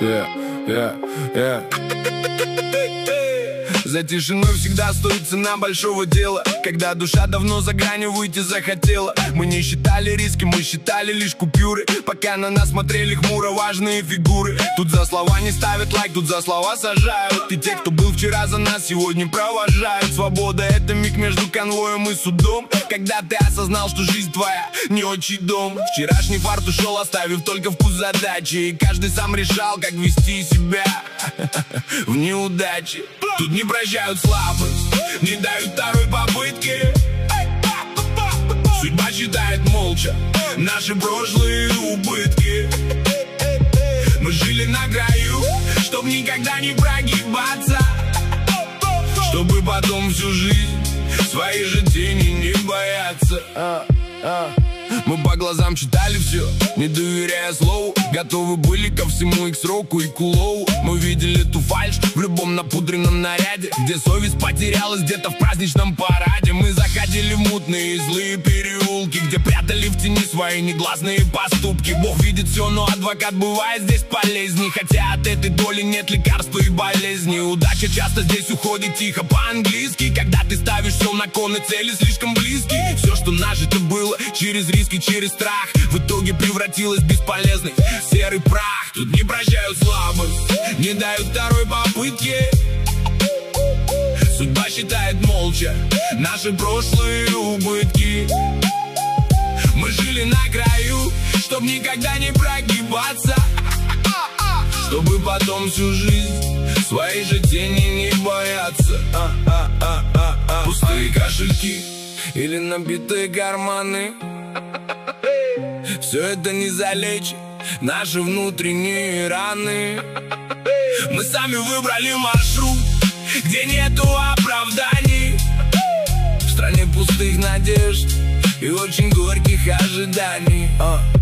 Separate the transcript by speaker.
Speaker 1: За тишиной всегда стоит цена большого дела. Когда душа давно за гранью выйти захотела. Мы не считали риски, мы считали лишь купюры. Пока на нас смотрели хмуро важные фигуры. Тут за слова не ставят лайк, тут за слова сажают. И те, кто был вчера за нас, сегодня провожают. Свобода — это миг между конвоем и судом. Когда ты осознал, что жизнь твоя не отчий дом. Вчерашний фарт ушел, оставив только вкус задачи. И каждый сам решал, как вести себя в неудаче. Тут не прощают слабость, не дают второй попытки. Судьба считает молча наши прошлые убытки. Мы жили на краю, чтоб никогда не прогибаться, чтобы потом всю жизнь своей же тени не бояться. Мы по глазам читали все, не доверяя слову. Готовы были ко всему и к сроку, и к улову. Мы видели ту фальшь в любом напудренном наряде, где совесть потерялась где-то в праздничном параде. Мы заходили в мутные и злые переулки, где прятали в тени свои негласные поступки. Бог видит все, но адвокат бывает здесь полезней. Хотя от этой доли нет лекарства и болезни. Удача часто здесь уходит тихо по-английски. Когда ты ставишь все на кон и цели слишком близки. Все, что нажито было через риски, через страх, в итоге превратилось в бесполезный серый прах. Тут не прощают слабость, не дают второй попытки. Судьба считает молча наши прошлые убытки. Мы жили на краю, чтоб никогда не прогибаться, чтобы потом всю жизнь своей же тени не бояться. Пустые кошельки или набитые карманы, все это не залечит наши внутренние раны. Мы сами выбрали маршрут, где нету оправданий, в стране пустых надежд и очень горьких ожиданий.